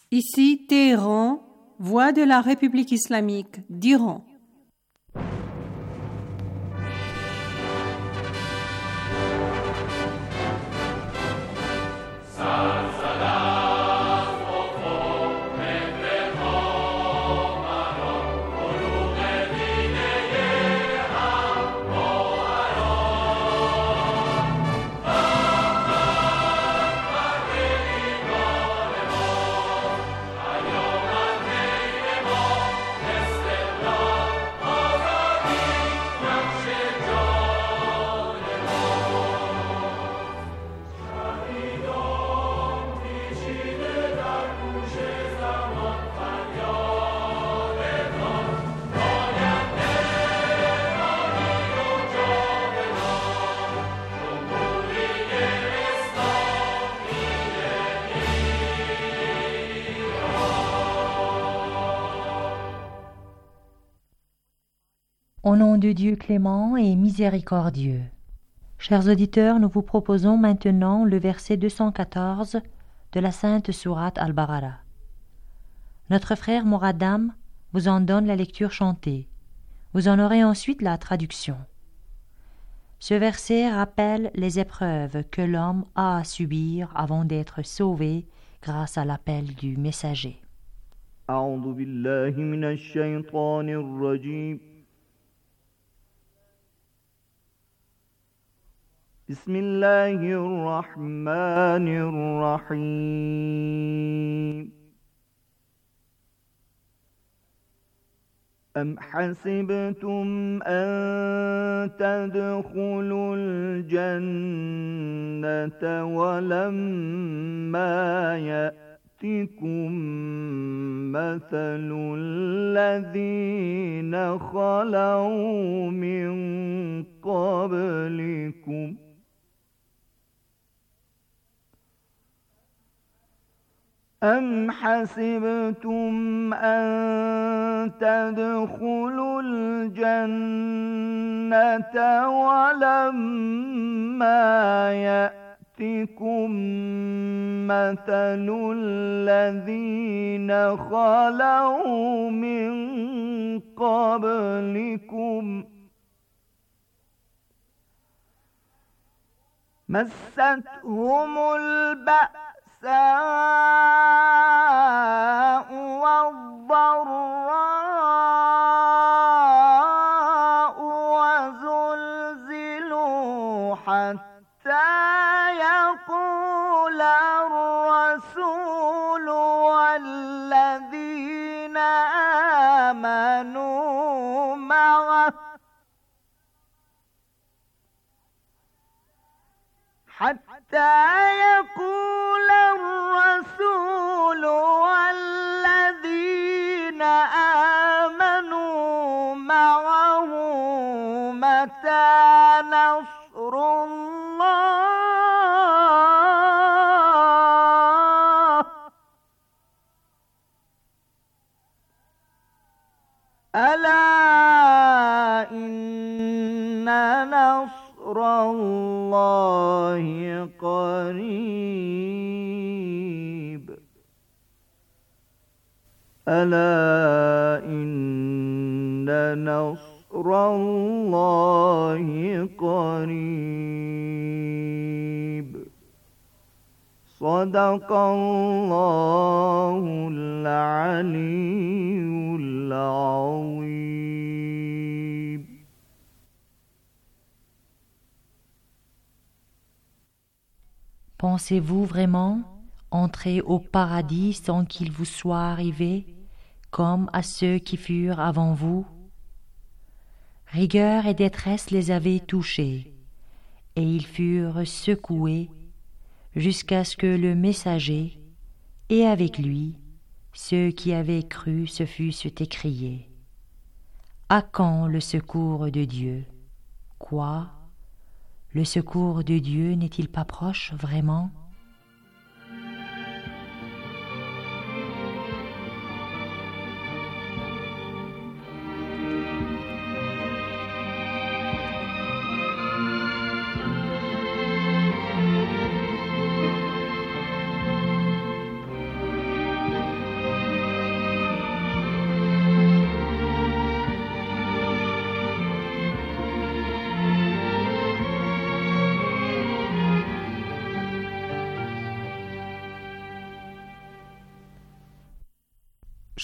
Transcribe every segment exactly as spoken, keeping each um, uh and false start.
Ici Téhéran, voix de la République islamique d'Iran. Au nom de Dieu clément et miséricordieux. Chers auditeurs, nous vous proposons maintenant le verset deux cent quatorze de la sainte sourate Al-Baqara. Notre frère Moradam vous en donne la lecture chantée. Vous en aurez ensuite la traduction. Ce verset rappelle les épreuves que l'homme a à subir avant d'être sauvé grâce à l'appel du messager. أعوذ بالله من الشيطان الرجيم بسم الله الرحمن الرحيم أم حسبتم أن تدخلوا الجنة ولما يأتكم مثل الذين خلوا من قبلكم أم حسبتم أن تدخلوا الجنة ولما يأتكم مثل الذين خلوا من قبلكم مستهم البأس الساء والضراء وزلزلوا حتى يقول الرسول والذين آمنوا معه حتى يقول الرسول والذين آمنوا معه متى نصر الله ألا إن نصر الله قريب ألا إن نصر الله قريب صدق الله العلي العظيم. Pensez-vous vraiment entrer au paradis sans qu'il vous soit arrivé, comme à ceux qui furent avant vous? Rigueur et détresse les avaient touchés, et ils furent secoués jusqu'à ce que le messager, et avec lui, ceux qui avaient cru se fussent écriés. À quand le secours de Dieu? Quoi? Le secours de Dieu n'est-il pas proche vraiment?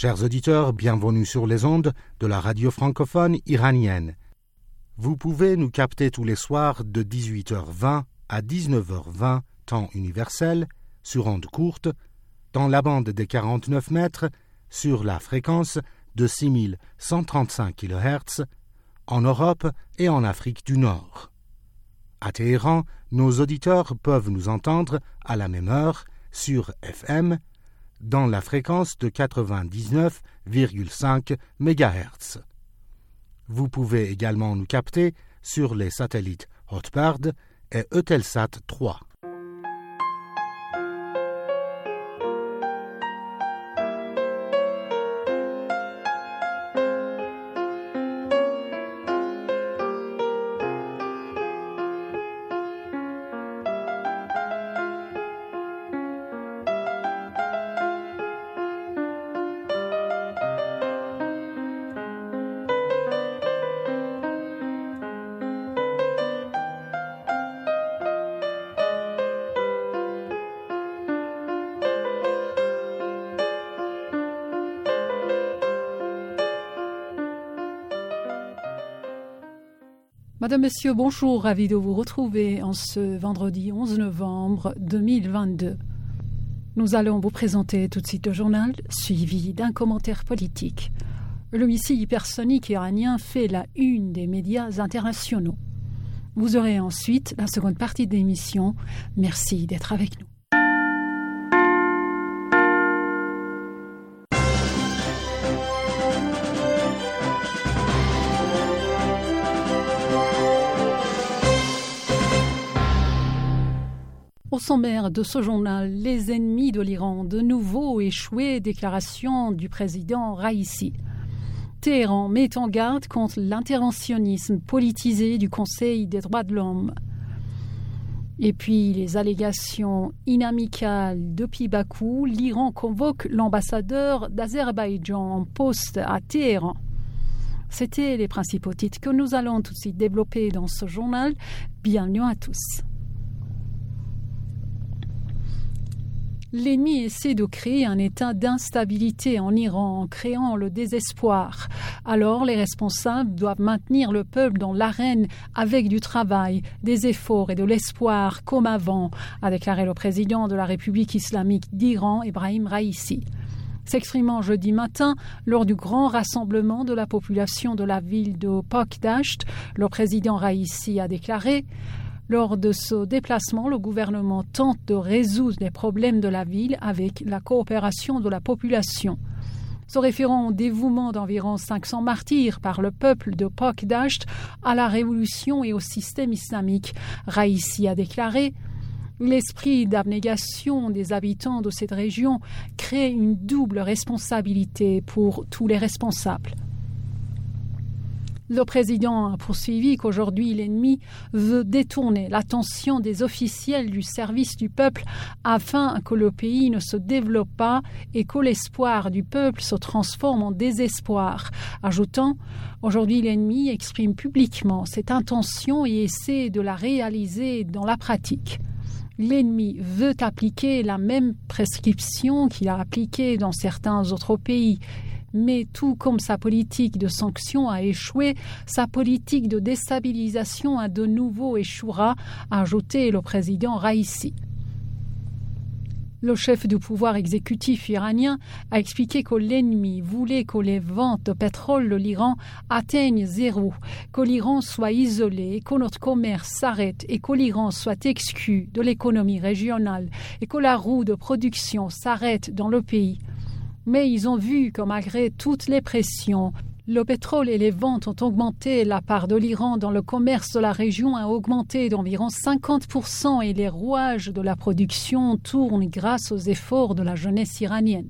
Chers auditeurs, bienvenue sur les ondes de la radio francophone iranienne. Vous pouvez nous capter tous les soirs de dix-huit heures vingt à dix-neuf heures vingt, temps universel, sur ondes courtes, dans la bande des quarante-neuf mètres, sur la fréquence de six mille cent trente-cinq kilohertz, en Europe et en Afrique du Nord. À Téhéran, nos auditeurs peuvent nous entendre à la même heure sur F M, dans la fréquence de quatre-vingt-dix-neuf virgule cinq mégahertz. Vous pouvez également nous capter sur les satellites Hotbird et Eutelsat trois. Madame, Monsieur, bonjour, ravi de vous retrouver en ce vendredi onze novembre deux mille vingt-deux. Nous allons vous présenter tout de suite le journal, suivi d'un commentaire politique. Le missile hypersonique iranien fait la une des médias internationaux. Vous aurez ensuite la seconde partie de l'émission. Merci d'être avec nous. Au sommaire de ce journal, les ennemis de l'Iran, de nouveau échoués, déclaration du président Raïssi. Téhéran met en garde contre l'interventionnisme politisé du Conseil des droits de l'homme. Et puis les allégations inamicales depuis Bakou, l'Iran convoque l'ambassadeur d'Azerbaïdjan en poste à Téhéran. C'étaient les principaux titres que nous allons tout de suite développer dans ce journal. Bienvenue à tous. L'ennemi essaie de créer un état d'instabilité en Iran en créant le désespoir. Alors les responsables doivent maintenir le peuple dans l'arène avec du travail, des efforts et de l'espoir comme avant, a déclaré le président de la République islamique d'Iran, Ebrahim Raïssi. S'exprimant jeudi matin lors du grand rassemblement de la population de la ville de Pakdasht, le président Raïssi a déclaré: lors de ce déplacement, le gouvernement tente de résoudre les problèmes de la ville avec la coopération de la population. Se référant au dévouement d'environ cinq cents martyrs par le peuple de Pakdasht à la révolution et au système islamique, Raïssi a déclaré: l'esprit d'abnégation des habitants de cette région crée une double responsabilité pour tous les responsables. Le président a poursuivi qu'aujourd'hui l'ennemi veut détourner l'attention des officiels du service du peuple afin que le pays ne se développe pas et que l'espoir du peuple se transforme en désespoir, ajoutant: aujourd'hui l'ennemi exprime publiquement cette intention et essaie de la réaliser dans la pratique. L'ennemi veut appliquer la même prescription qu'il a appliquée dans certains autres pays. Mais tout comme sa politique de sanctions a échoué, sa politique de déstabilisation a de nouveau échouera, a ajouté le président Raïssi. Le chef du pouvoir exécutif iranien a expliqué que l'ennemi voulait que les ventes de pétrole de l'Iran atteignent zéro, que l'Iran soit isolé, que notre commerce s'arrête et que l'Iran soit exclu de l'économie régionale et que la roue de production s'arrête dans le pays. Mais ils ont vu que malgré toutes les pressions, le pétrole et les ventes ont augmenté, la part de l'Iran dans le commerce de la région a augmenté d'environ cinquante pour cent et les rouages de la production tournent grâce aux efforts de la jeunesse iranienne.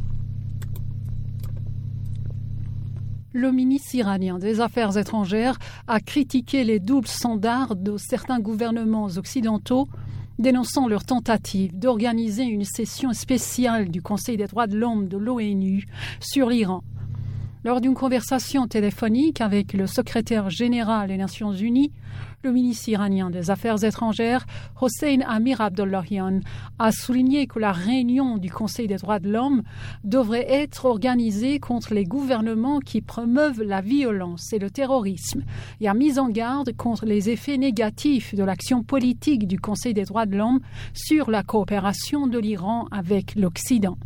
Le ministre iranien des Affaires étrangères a critiqué les doubles standards de certains gouvernements occidentaux, dénonçant leur tentative d'organiser une session spéciale du Conseil des droits de l'homme de l'ONU sur l'Iran. Lors d'une conversation téléphonique avec le secrétaire général des Nations Unies, le ministre iranien des Affaires étrangères, Hossein Amir Abdollahian, a souligné que la réunion du Conseil des droits de l'homme devrait être organisée contre les gouvernements qui promeuvent la violence et le terrorisme et a mis en garde contre les effets négatifs de l'action politique du Conseil des droits de l'homme sur la coopération de l'Iran avec l'Occident.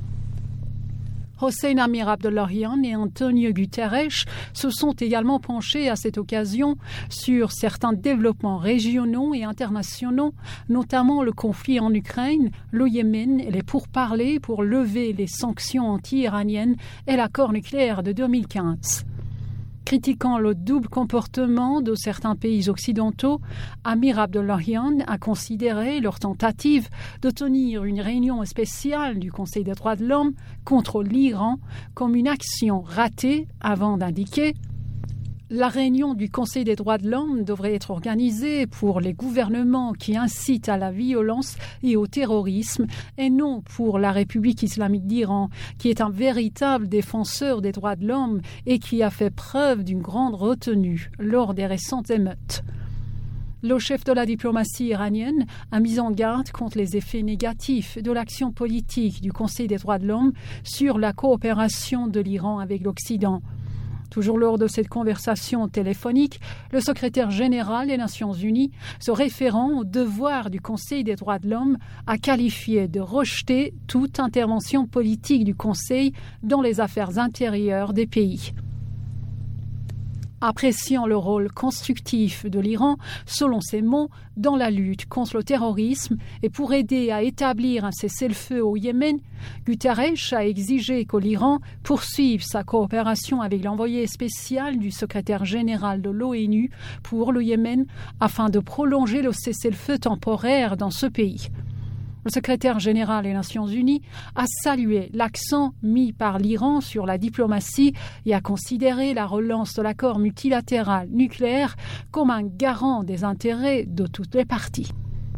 Hossein Amir Abdollahian et Antonio Guterres se sont également penchés à cette occasion sur certains développements régionaux et internationaux, notamment le conflit en Ukraine, le Yémen et les pourparlers pour lever les sanctions anti-iraniennes et l'accord nucléaire de deux mille quinze. Critiquant le double comportement de certains pays occidentaux, Amir Abdollahian a considéré leur tentative de tenir une réunion spéciale du Conseil des droits de l'homme contre l'Iran comme une action ratée avant d'indiquer « La réunion du Conseil des droits de l'homme devrait être organisée pour les gouvernements qui incitent à la violence et au terrorisme et non pour la République islamique d'Iran, qui est un véritable défenseur des droits de l'homme et qui a fait preuve d'une grande retenue lors des récentes émeutes. » Le chef de la diplomatie iranienne a mis en garde contre les effets négatifs de l'action politique du Conseil des droits de l'homme sur la coopération de l'Iran avec l'Occident. Toujours lors de cette conversation téléphonique, le secrétaire général des Nations Unies, se référant au devoir du Conseil des droits de l'homme, a qualifié de rejeter toute intervention politique du Conseil dans les affaires intérieures des pays. Appréciant le rôle constructif de l'Iran, selon ses mots, dans la lutte contre le terrorisme et pour aider à établir un cessez-le-feu au Yémen, Guterres a exigé que l'Iran poursuive sa coopération avec l'envoyé spécial du secrétaire général de l'ONU pour le Yémen afin de prolonger le cessez-le-feu temporaire dans ce pays. Le secrétaire général des Nations Unies a salué l'accent mis par l'Iran sur la diplomatie et a considéré la relance de l'accord multilatéral nucléaire comme un garant des intérêts de toutes les parties.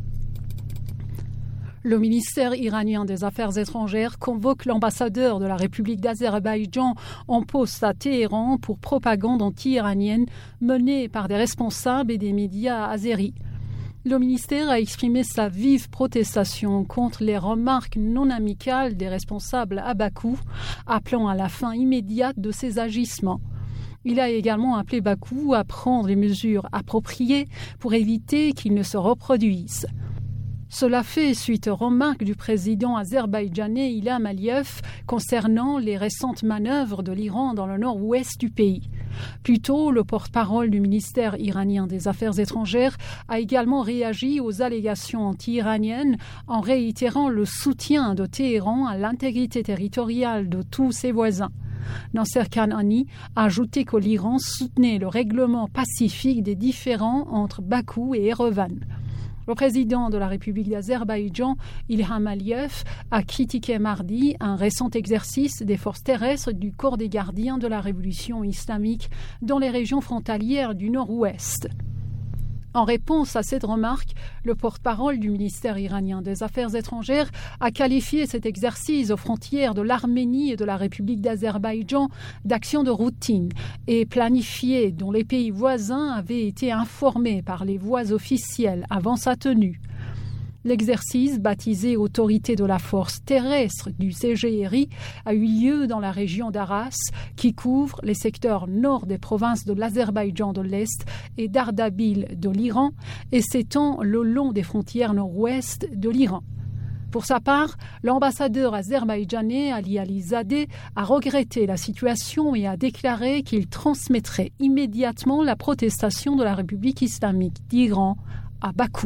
Le ministère iranien des Affaires étrangères convoque l'ambassadeur de la République d'Azerbaïdjan en poste à Téhéran pour propagande anti-iranienne menée par des responsables et des médias azéris. Le ministère a exprimé sa vive protestation contre les remarques non amicales des responsables à Bakou, appelant à la fin immédiate de ces agissements. Il a également appelé Bakou à prendre les mesures appropriées pour éviter qu'ils ne se reproduisent. Cela fait suite aux remarques du président azerbaïdjanais Ilham Aliyev concernant les récentes manœuvres de l'Iran dans le nord-ouest du pays. Plus tôt, le porte-parole du ministère iranien des Affaires étrangères a également réagi aux allégations anti-iraniennes en réitérant le soutien de Téhéran à l'intégrité territoriale de tous ses voisins. Nasser Kanani a ajouté que l'Iran soutenait le règlement pacifique des différends entre Bakou et Erevan. Le président de la République d'Azerbaïdjan, Ilham Aliyev, a critiqué mardi un récent exercice des forces terrestres du corps des gardiens de la révolution islamique dans les régions frontalières du nord-ouest. En réponse à cette remarque, le porte-parole du ministère iranien des Affaires étrangères a qualifié cet exercice aux frontières de l'Arménie et de la République d'Azerbaïdjan d'action de routine et planifiée dont les pays voisins avaient été informés par les voies officielles avant sa tenue. L'exercice, baptisé Autorité de la force terrestre du C G R I, a eu lieu dans la région d'Aras, qui couvre les secteurs nord des provinces de l'Azerbaïdjan de l'Est et d'Ardabil de l'Iran et s'étend le long des frontières nord-ouest de l'Iran. Pour sa part, l'ambassadeur azerbaïdjanais Ali Alizadeh a regretté la situation et a déclaré qu'il transmettrait immédiatement la protestation de la République islamique d'Iran à Bakou.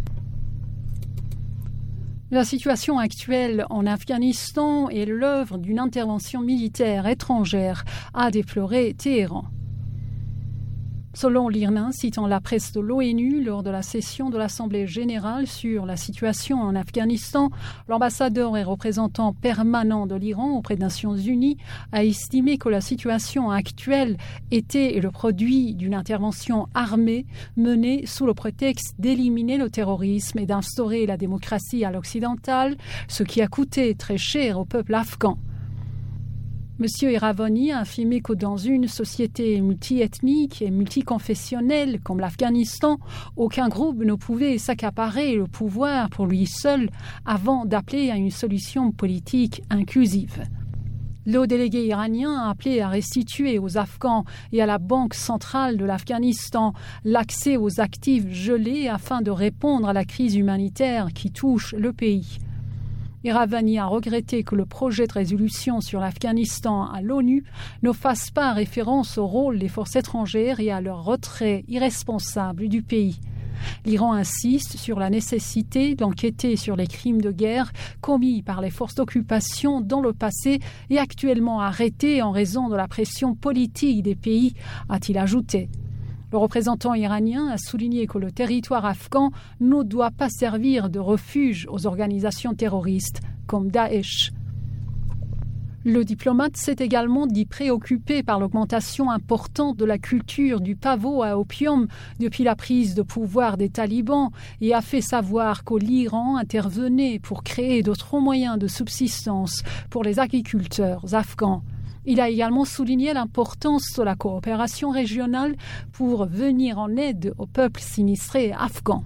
La situation actuelle en Afghanistan est l'œuvre d'une intervention militaire étrangère, a déploré Téhéran. Selon l'I R N A, citant la presse de l'ONU lors de la session de l'Assemblée générale sur la situation en Afghanistan, l'ambassadeur et représentant permanent de l'Iran auprès des Nations Unies a estimé que la situation actuelle était le produit d'une intervention armée menée sous le prétexte d'éliminer le terrorisme et d'instaurer la démocratie à l'occidental, ce qui a coûté très cher au peuple afghan. Monsieur Iravani a affirmé que dans une société multiethnique et multiconfessionnelle comme l'Afghanistan, aucun groupe ne pouvait s'accaparer le pouvoir pour lui seul avant d'appeler à une solution politique inclusive. Le délégué iranien a appelé à restituer aux Afghans et à la Banque centrale de l'Afghanistan l'accès aux actifs gelés afin de répondre à la crise humanitaire qui touche le pays. Iravani a regretté que le projet de résolution sur l'Afghanistan à l'ONU ne fasse pas référence au rôle des forces étrangères et à leur retrait irresponsable du pays. L'Iran insiste sur la nécessité d'enquêter sur les crimes de guerre commis par les forces d'occupation dans le passé et actuellement arrêtés en raison de la pression politique des pays, a-t-il ajouté. Le représentant iranien a souligné que le territoire afghan ne doit pas servir de refuge aux organisations terroristes comme Daesh. Le diplomate s'est également dit préoccupé par l'augmentation importante de la culture du pavot à opium depuis la prise de pouvoir des talibans et a fait savoir que l'Iran intervenait pour créer d'autres moyens de subsistance pour les agriculteurs afghans. Il a également souligné l'importance de la coopération régionale pour venir en aide aux peuples sinistrés afghans.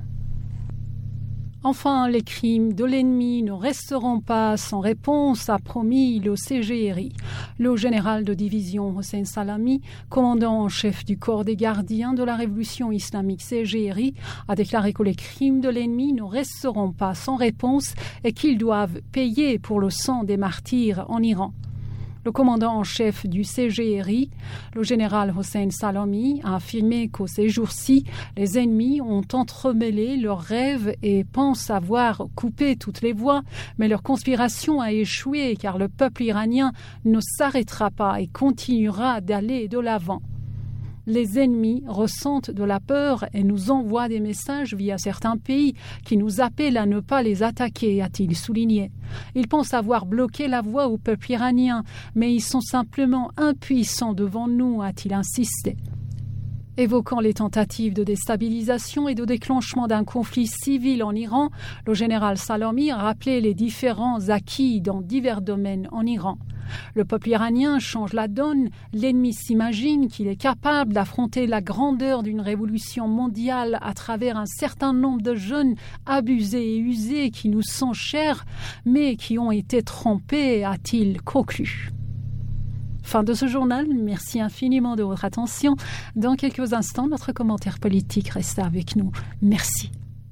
Enfin, les crimes de l'ennemi ne resteront pas sans réponse, a promis le C G R I. Le général de division Hossein Salami, commandant en chef du corps des gardiens de la révolution islamique C G R I, a déclaré que les crimes de l'ennemi ne resteront pas sans réponse et qu'ils doivent payer pour le sang des martyrs en Iran. Le commandant en chef du C G R I, le général Hossein Salami, a affirmé qu'au ces jours-ci, les ennemis ont entremêlé leurs rêves et pensent avoir coupé toutes les voies, mais leur conspiration a échoué car le peuple iranien ne s'arrêtera pas et continuera d'aller de l'avant. Les ennemis ressentent de la peur et nous envoient des messages via certains pays qui nous appellent à ne pas les attaquer, a-t-il souligné. Ils pensent avoir bloqué la voie au peuple iranien, mais ils sont simplement impuissants devant nous, a-t-il insisté. Évoquant les tentatives de déstabilisation et de déclenchement d'un conflit civil en Iran, le général Salami a rappelé les différents acquis dans divers domaines en Iran. Le peuple iranien change la donne, l'ennemi s'imagine qu'il est capable d'affronter la grandeur d'une révolution mondiale à travers un certain nombre de jeunes abusés et usés qui nous sont chers, mais qui ont été trompés, a-t-il conclu. Fin de ce journal, merci infiniment de votre attention. Dans quelques instants, notre commentaire politique reste avec nous. Merci.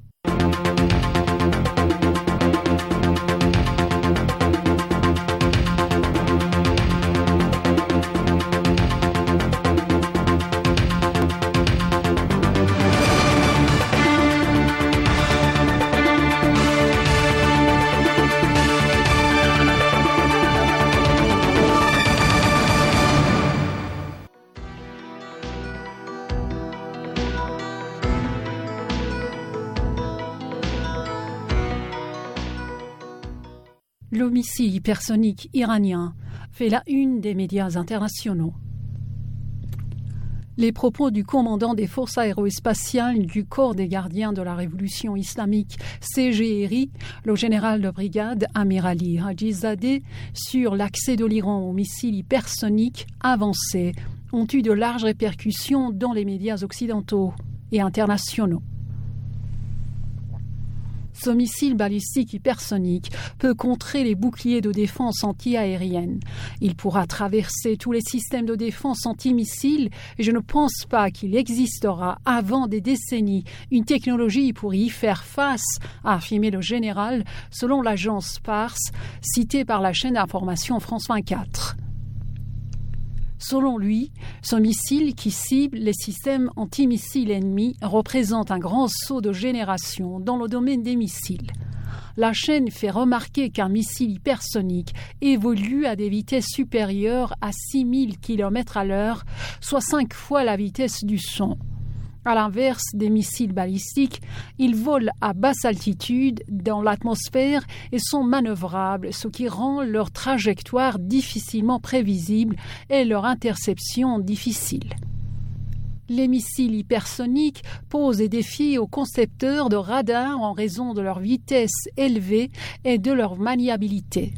Le missile hypersonique iranien fait la une des médias internationaux. Les propos du commandant des forces aérospatiales du corps des gardiens de la révolution islamique C G R I, le général de brigade Amir Ali Hajizadeh, sur l'accès de l'Iran aux missiles hypersoniques avancés ont eu de larges répercussions dans les médias occidentaux et internationaux. Ce missile balistique hypersonique peut contrer les boucliers de défense anti-aérienne. Il pourra traverser tous les systèmes de défense anti-missiles et je ne pense pas qu'il existera avant des décennies une technologie pour y faire face, a affirmé le général, selon l'agence Pars, citée par la chaîne d'information France vingt-quatre. Selon lui, ce missile qui cible les systèmes antimissiles ennemis représente un grand saut de génération dans le domaine des missiles. La chaîne fait remarquer qu'un missile hypersonique évolue à des vitesses supérieures à six mille kilomètres à l'heure, soit cinq fois la vitesse du son. À l'inverse des missiles balistiques, ils volent à basse altitude dans l'atmosphère et sont manœuvrables, ce qui rend leur trajectoire difficilement prévisible et leur interception difficile. Les missiles hypersoniques posent des défis aux concepteurs de radars en raison de leur vitesse élevée et de leur maniabilité.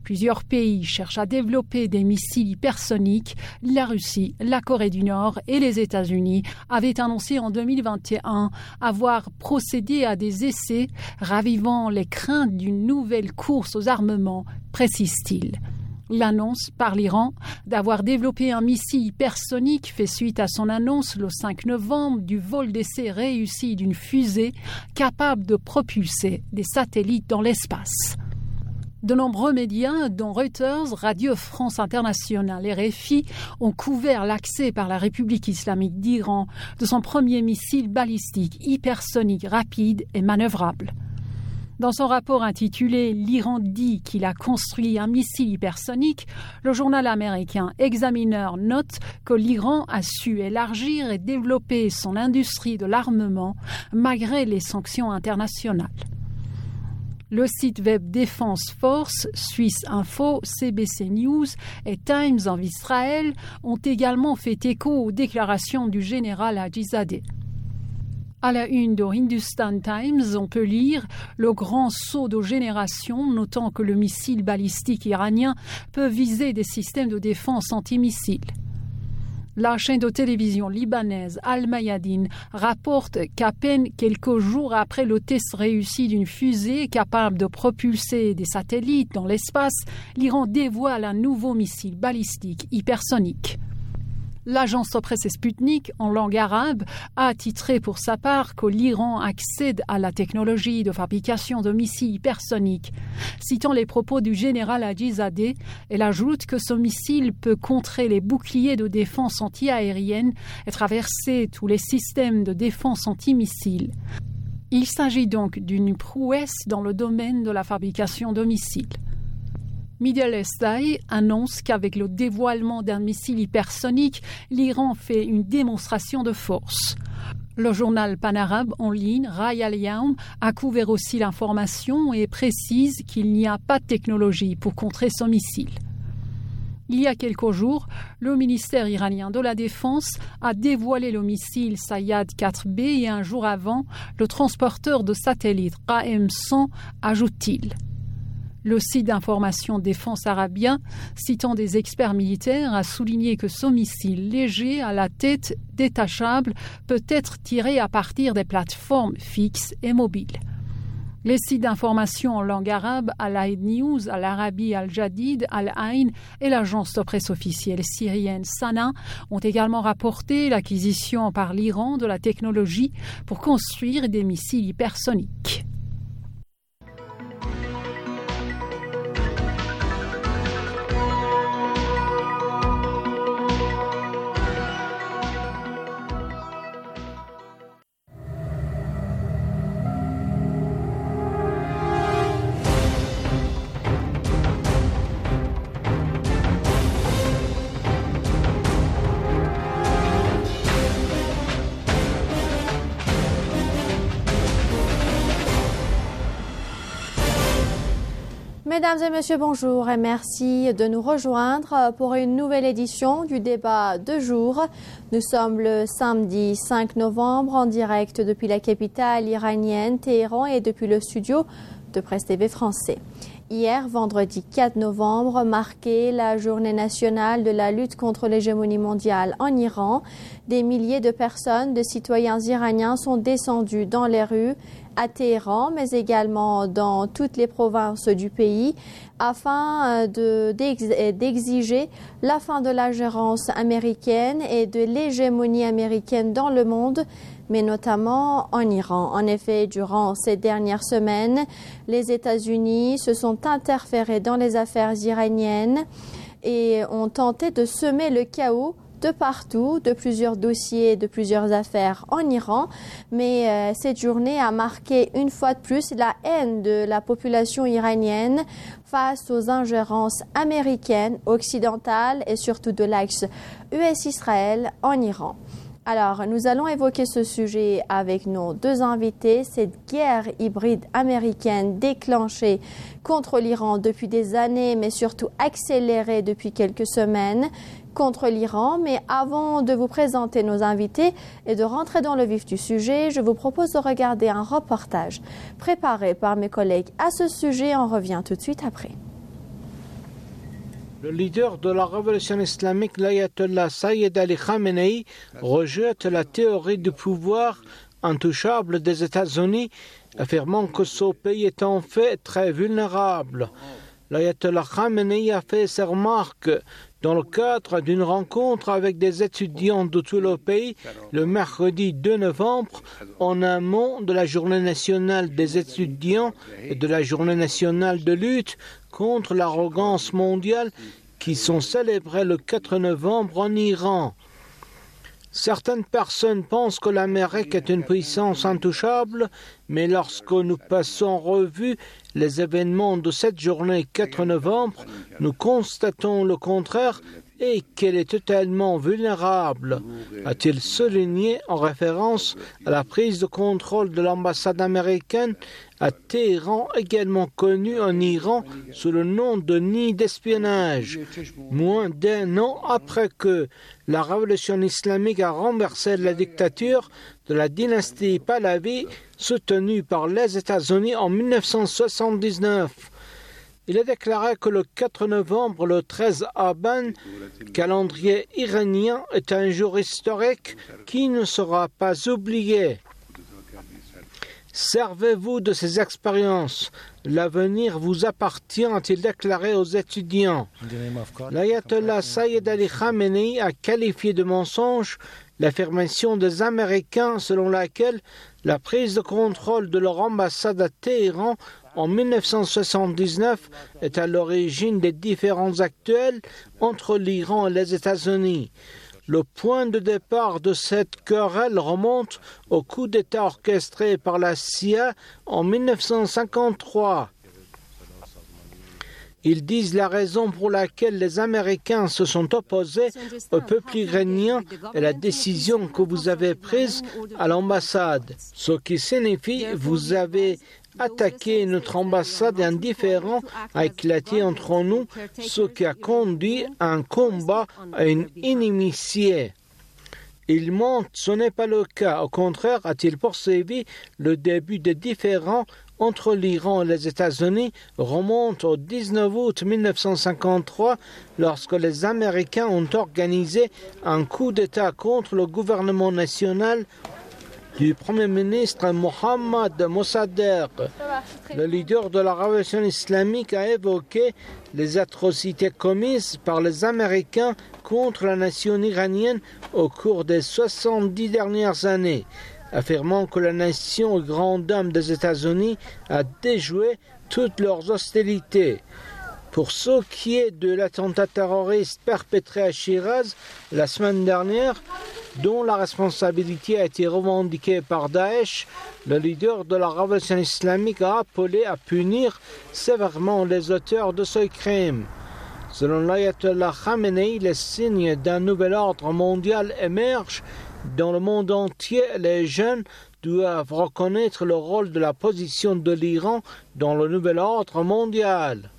Plusieurs pays cherchent à développer des missiles hypersoniques. La Russie, la Corée du Nord et les États-Unis avaient annoncé en deux mille vingt et un avoir procédé à des essais, ravivant les craintes d'une nouvelle course aux armements, précise-t-il. L'annonce par l'Iran d'avoir développé un missile hypersonique fait suite à son annonce le cinq novembre du vol d'essai réussi d'une fusée capable de propulser des satellites dans l'espace. De nombreux médias, dont Reuters, Radio France Internationale et R F I, ont couvert l'accès par la République islamique d'Iran de son premier missile balistique hypersonique rapide et manœuvrable. Dans son rapport intitulé « L'Iran dit qu'il a construit un missile hypersonique », le journal américain Examiner note que l'Iran a su élargir et développer son industrie de l'armement malgré les sanctions internationales. Le site web Défense Force, Suisse Info, C B C News et Times of Israel ont également fait écho aux déclarations du général Hajizadeh. À la une de Hindustan Times, on peut lire le grand saut de génération, notant que le missile balistique iranien peut viser des systèmes de défense antimissiles. La chaîne de télévision libanaise Al Mayadin rapporte qu'à peine quelques jours après le test réussi d'une fusée capable de propulser des satellites dans l'espace, l'Iran dévoile un nouveau missile balistique hypersonique. L'agence de presse Sputnik, en langue arabe, a titré pour sa part que l'Iran accède à la technologie de fabrication de missiles hypersoniques. Citant les propos du général Hajizadeh, elle ajoute que ce missile peut contrer les boucliers de défense anti-aérienne et traverser tous les systèmes de défense antimissiles. Il s'agit donc d'une prouesse dans le domaine de la fabrication de missiles. Middle East Eye annonce qu'avec le dévoilement d'un missile hypersonique, l'Iran fait une démonstration de force. Le journal panarabe en ligne, Rai al-Yawm, a couvert aussi l'information et précise qu'il n'y a pas de technologie pour contrer ce missile. Il y a quelques jours, le ministère iranien de la Défense a dévoilé le missile Sayyad quatre B et un jour avant, le transporteur de satellites Q M cent, ajoute-t-il. Le site d'information Défense arabien, citant des experts militaires, a souligné que ce missile léger à la tête détachable peut être tiré à partir des plateformes fixes et mobiles. Les sites d'information en langue arabe Al-Aid News, Al-Arabi Al-Jadid, Al-Ain et l'agence de presse officielle syrienne Sana ont également rapporté l'acquisition par l'Iran de la technologie pour construire des missiles hypersoniques. Mesdames et messieurs, bonjour et merci de nous rejoindre pour une nouvelle édition du débat de jour. Nous sommes le samedi cinq novembre en direct depuis la capitale iranienne, Téhéran, et depuis le studio de Presse T V français. Hier, vendredi quatre novembre, marquait la journée nationale de la lutte contre l'hégémonie mondiale en Iran. Des milliers de personnes, de citoyens iraniens sont descendus dans les rues à Téhéran, mais également dans toutes les provinces du pays, afin de, d'exiger la fin de l'ingérence américaine et de l'hégémonie américaine dans le monde, mais notamment en Iran. En effet, durant ces dernières semaines, les États-Unis se sont interférés dans les affaires iraniennes et ont tenté de semer le chaos de partout, de plusieurs dossiers, de plusieurs affaires en Iran. Mais euh, cette journée a marqué une fois de plus la haine de la population iranienne face aux ingérences américaines, occidentales et surtout de l'axe U S-Israël en Iran. Alors, nous allons évoquer ce sujet avec nos deux invités. Cette guerre hybride américaine déclenchée contre l'Iran depuis des années, mais surtout accélérée depuis quelques semaines contre l'Iran. Mais avant de vous présenter nos invités et de rentrer dans le vif du sujet, je vous propose de regarder un reportage préparé par mes collègues à ce sujet. On revient tout de suite après. Le leader de la révolution islamique, l'ayatollah Sayyid Ali Khamenei, rejette la théorie du pouvoir intouchable des États-Unis, affirmant que ce pays est en fait très vulnérable. L'ayatollah Khamenei a fait ses remarques dans le cadre d'une rencontre avec des étudiants de tout le pays le mercredi deux novembre, en amont de la journée nationale des étudiants et de la journée nationale de lutte contre l'arrogance mondiale qui sont célébrées le quatre novembre en Iran. Certaines personnes pensent que l'Amérique est une puissance intouchable, mais lorsque nous passons en revue les événements de cette journée quatre novembre, nous constatons le contraire et qu'elle est totalement vulnérable, a-t-il souligné en référence à la prise de contrôle de l'ambassade américaine à Téhéran, également connue en Iran sous le nom de nid d'espionnage. Moins d'un an après que la révolution islamique a renversé la dictature de la dynastie Pahlavi soutenue par les États-Unis en mille neuf cent soixante-dix-neuf. Il a déclaré que le quatre novembre, le treize Aban, calendrier iranien, est un jour historique qui ne sera pas oublié. Servez-vous de ces expériences. L'avenir vous appartient, a-t-il déclaré aux étudiants. L'ayatollah Sayyid Ali Khamenei a qualifié de mensonge l'affirmation des Américains selon laquelle la prise de contrôle de leur ambassade à Téhéran en mille neuf cent soixante-dix-neuf est à l'origine des différends actuels entre l'Iran et les États-Unis. Le point de départ de cette querelle remonte au coup d'État orchestré par la C I A en mille neuf cent cinquante-trois. Ils disent la raison pour laquelle les Américains se sont opposés au peuple iranien et la décision que vous avez prise à l'ambassade, ce qui signifie que vous avez attaqué notre ambassade et un différend a éclaté entre nous, ce qui a conduit à un combat, à une inimitié. Il montre que ce n'est pas le cas. Au contraire, a-t-il poursuivi, le début des différends entre l'Iran et les États-Unis remonte au dix-neuf août mille neuf cent cinquante-trois, lorsque les Américains ont organisé un coup d'État contre le gouvernement national du Premier ministre Mohammad Mossadegh. Le leader de la révolution islamique a évoqué les atrocités commises par les Américains contre la nation iranienne au cours des soixante-dix dernières années, affirmant que la nation grande dame des États-Unis a déjoué toutes leurs hostilités. Pour ce qui est de l'attentat terroriste perpétré à Shiraz la semaine dernière, dont la responsabilité a été revendiquée par Daesh, le leader de la révolution islamique a appelé à punir sévèrement les auteurs de ce crime. Selon l'ayatollah Khamenei, les signes d'un nouvel ordre mondial émergent. Dans le monde entier, les jeunes doivent reconnaître le rôle de la position de l'Iran dans le nouvel ordre mondial.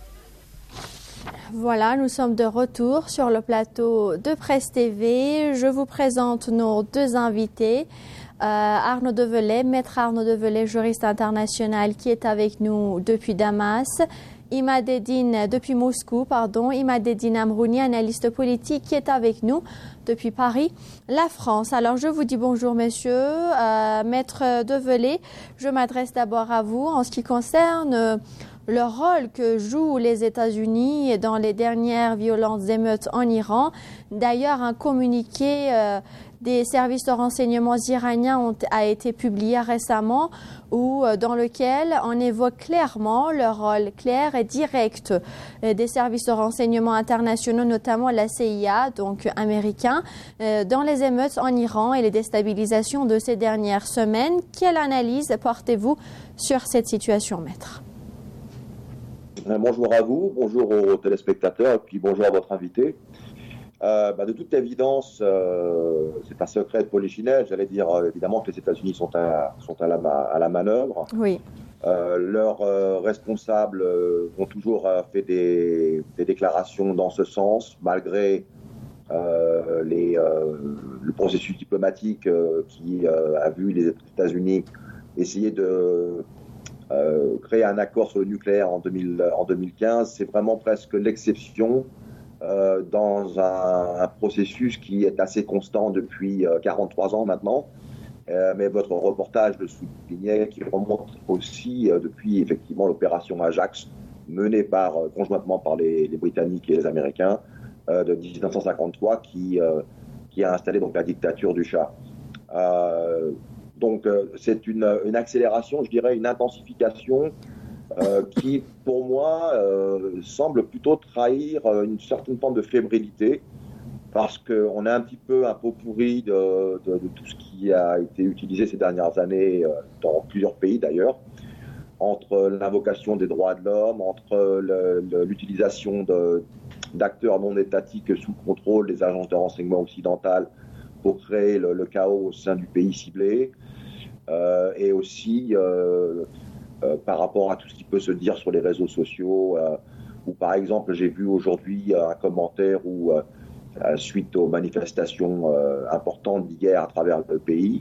Voilà, nous sommes de retour sur le plateau de Presse T V. Je vous présente nos deux invités. Euh, Arnaud Develay, maître Arnaud Develay, juriste international qui est avec nous depuis Damas. Imadeddine, depuis Moscou, pardon. Imadeddine Amrouni, analyste politique qui est avec nous depuis Paris, la France. Alors, je vous dis bonjour, messieurs. Euh, maître Develay, je m'adresse d'abord à vous en ce qui concerne euh, le rôle que jouent les États-Unis dans les dernières violentes émeutes en Iran. D'ailleurs, un communiqué euh, des services de renseignement iraniens ont, a été publié récemment où, euh, dans lequel on évoque clairement le rôle clair et direct euh, des services de renseignement internationaux, notamment la C I A, donc américain, euh, dans les émeutes en Iran et les déstabilisations de ces dernières semaines. Quelle analyse portez-vous sur cette situation, maître ? Bonjour à vous, bonjour aux téléspectateurs et puis bonjour à votre invité. Euh, bah de toute évidence, euh, c'est pas secret de polichinelle, j'allais dire euh, évidemment que les États-Unis sont à, sont à, la, à la manœuvre. Oui. Euh, leurs euh, responsables euh, ont toujours euh, fait des, des déclarations dans ce sens, malgré euh, les, euh, le processus diplomatique euh, qui euh, a vu les États-Unis essayer de euh, créer un accord sur le nucléaire en, deux mille, en deux mille quinze, c'est vraiment presque l'exception euh, dans un, un processus qui est assez constant depuis euh, quarante-trois ans maintenant. Euh, mais votre reportage le soulignait, qui remonte aussi euh, depuis effectivement l'opération Ajax, menée par, euh, conjointement par les, les Britanniques et les Américains, euh, de dix-neuf cent cinquante-trois, qui, euh, qui a installé donc la dictature du Shah. Euh, donc euh, c'est une, une accélération, je dirais, une intensification euh, qui, pour moi, euh, semble plutôt trahir une certaine forme de fébrilité, parce qu'on est un petit peu un pot pourri de, de, de tout ce qui a été utilisé ces dernières années, dans plusieurs pays d'ailleurs, entre l'invocation des droits de l'homme, entre le, le, l'utilisation de, d'acteurs non étatiques sous contrôle des agences de renseignement occidentales pour créer le, le chaos au sein du pays ciblé, euh, et aussi euh, euh, par rapport à tout ce qui peut se dire sur les réseaux sociaux, euh, où par exemple j'ai vu aujourd'hui un commentaire où euh, suite aux manifestations euh, importantes d'hier à travers le pays,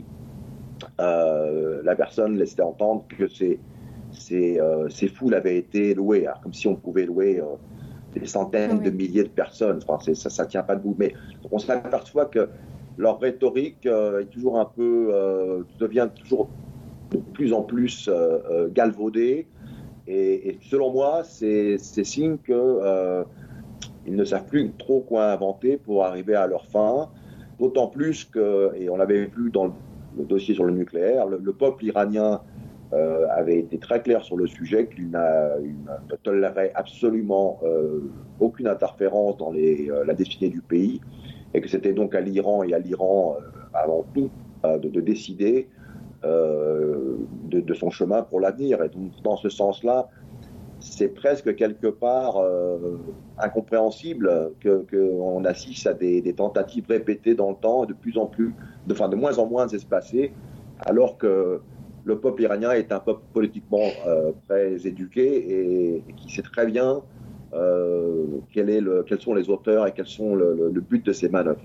euh, la personne laissait entendre que ces, ces, euh, ces foules avaient été louées, alors, comme si on pouvait louer euh, des centaines oui. de milliers de personnes. Enfin, c'est, ça ne tient pas debout. Mais on s'aperçoit que leur rhétorique euh, est toujours un peu, euh, devient toujours de plus en plus euh, euh, galvaudée. Et, et selon moi, c'est, c'est signe que euh, ils ne savent plus trop quoi inventer pour arriver à leur fin, d'autant plus que, et on l'avait vu dans le, le dossier sur le nucléaire, le, le peuple iranien euh, avait été très clair sur le sujet, qu'il n'a, il ne tolérait absolument euh, aucune interférence dans les, euh, la destinée du pays, et que c'était donc à l'Iran et à l'Iran, euh, avant tout, euh, de, de décider euh, de, de son chemin pour l'avenir. Et donc, dans ce sens-là, c'est presque quelque part euh, incompréhensible que, qu'on assiste à des, des tentatives répétées dans le temps, de plus en plus, de, enfin de moins en moins espacées, alors que le peuple iranien est un peuple politiquement euh, très éduqué et, et qui sait très bien euh, quel est le, quels sont les auteurs et quels sont le, le, le but de ces manœuvres.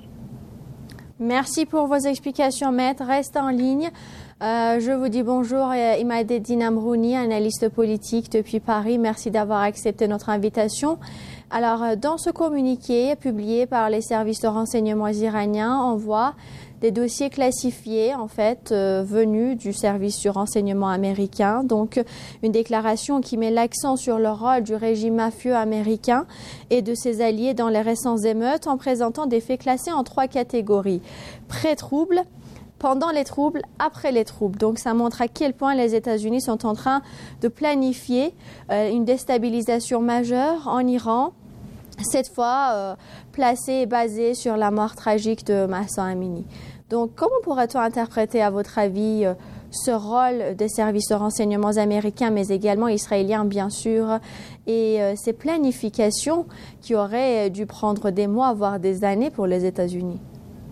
Merci pour vos explications, maître. Restez en ligne. Euh, je vous dis bonjour, Imadeddine Amrouni, analyste politique depuis Paris. Merci d'avoir accepté notre invitation. Alors, dans ce communiqué publié par les services de renseignement iraniens, on voit des dossiers classifiés, en fait, euh, venus du service du renseignement américain. Donc, une déclaration qui met l'accent sur le rôle du régime mafieux américain et de ses alliés dans les récentes émeutes, en présentant des faits classés en trois catégories. Pré-troubles, pendant les troubles, après les troubles. Donc, ça montre à quel point les États-Unis sont en train de planifier euh, une déstabilisation majeure en Iran, cette fois euh, placée et basée sur la mort tragique de Mahsa Amini. Donc, comment pourrait-on interpréter, à votre avis, euh, ce rôle des services de renseignement américains, mais également israéliens, bien sûr, et euh, ces planifications qui auraient dû prendre des mois, voire des années pour les États-Unis?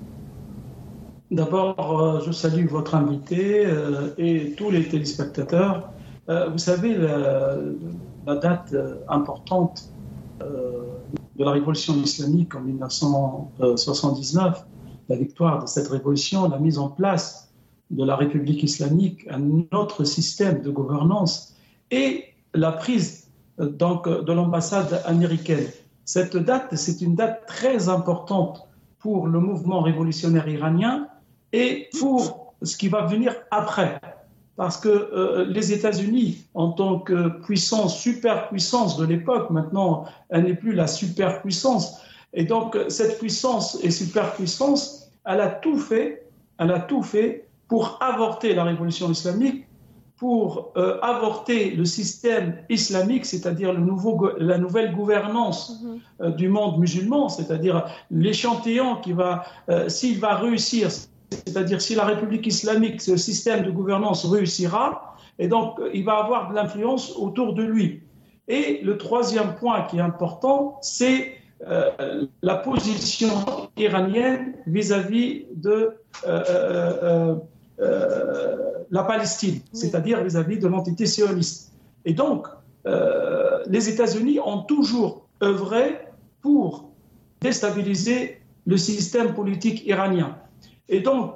D'abord, euh, je salue votre invité euh, et tous les téléspectateurs. Euh, vous savez, la, la date euh, importante euh, de la révolution islamique en dix-neuf cent soixante-dix-neuf, la victoire de cette révolution, la mise en place de la République islamique, un autre système de gouvernance et la prise euh, donc, de l'ambassade américaine. Cette date, c'est une date très importante pour le mouvement révolutionnaire iranien et pour ce qui va venir après. Parce que euh, les États-Unis, en tant que puissance, superpuissance de l'époque, maintenant, elle n'est plus la superpuissance. Et donc, cette puissance et superpuissance, elle a tout fait, elle a tout fait pour avorter la révolution islamique, pour euh, avorter le système islamique, c'est-à-dire le nouveau, la nouvelle gouvernance mm-hmm. euh, du monde musulman, c'est-à-dire l'échantillon qui va, euh, s'il va réussir, c'est-à-dire si la République islamique, ce système de gouvernance réussira, et donc il va avoir de l'influence autour de lui. Et le troisième point qui est important, c'est euh, la position iranienne vis-à-vis de euh, euh, euh, la Palestine, c'est-à-dire vis-à-vis de l'entité sioniste. Et donc, euh, les États-Unis ont toujours œuvré pour déstabiliser le système politique iranien. Et donc,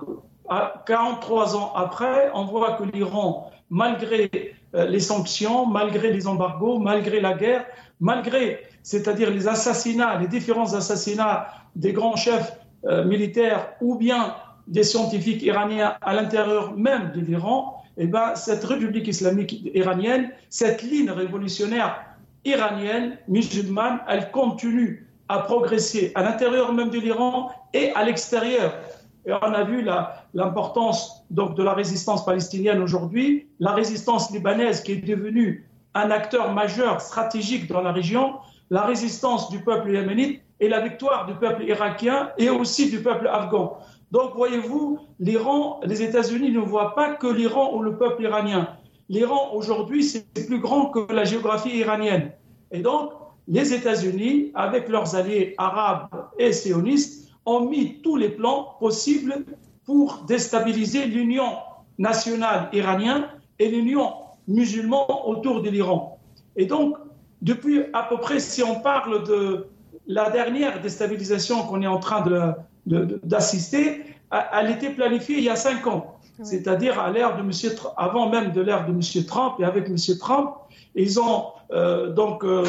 quarante-trois ans après, on voit que l'Iran, malgré les sanctions, malgré les embargos, malgré la guerre, malgré, c'est-à-dire les assassinats, les différents assassinats des grands chefs euh, militaires ou bien des scientifiques iraniens à l'intérieur même de l'Iran, eh ben, cette République islamique iranienne, cette ligne révolutionnaire iranienne, musulmane, elle continue à progresser à l'intérieur même de l'Iran et à l'extérieur. Et on a vu la, l'importance donc, de la résistance palestinienne aujourd'hui, la résistance libanaise qui est devenue un acteur majeur stratégique dans la région, la résistance du peuple yéménite et la victoire du peuple irakien et aussi du peuple afghan. Donc, voyez-vous, l'Iran, les États-Unis ne voient pas que l'Iran ou le peuple iranien. L'Iran, aujourd'hui, c'est plus grand que la géographie iranienne. Et donc, les États-Unis, avec leurs alliés arabes et sionistes, ont mis tous les plans possibles pour déstabiliser l'union nationale iranienne et l'union musulmane autour de l'Iran. Et donc, depuis à peu près, si on parle de la dernière déstabilisation qu'on est en train de, de, de, d'assister, elle était planifiée il y a cinq ans, oui. C'est-à-dire à l'ère de Monsieur, avant même de l'ère de M. Trump et avec M. Trump. Ils ont euh, donc euh,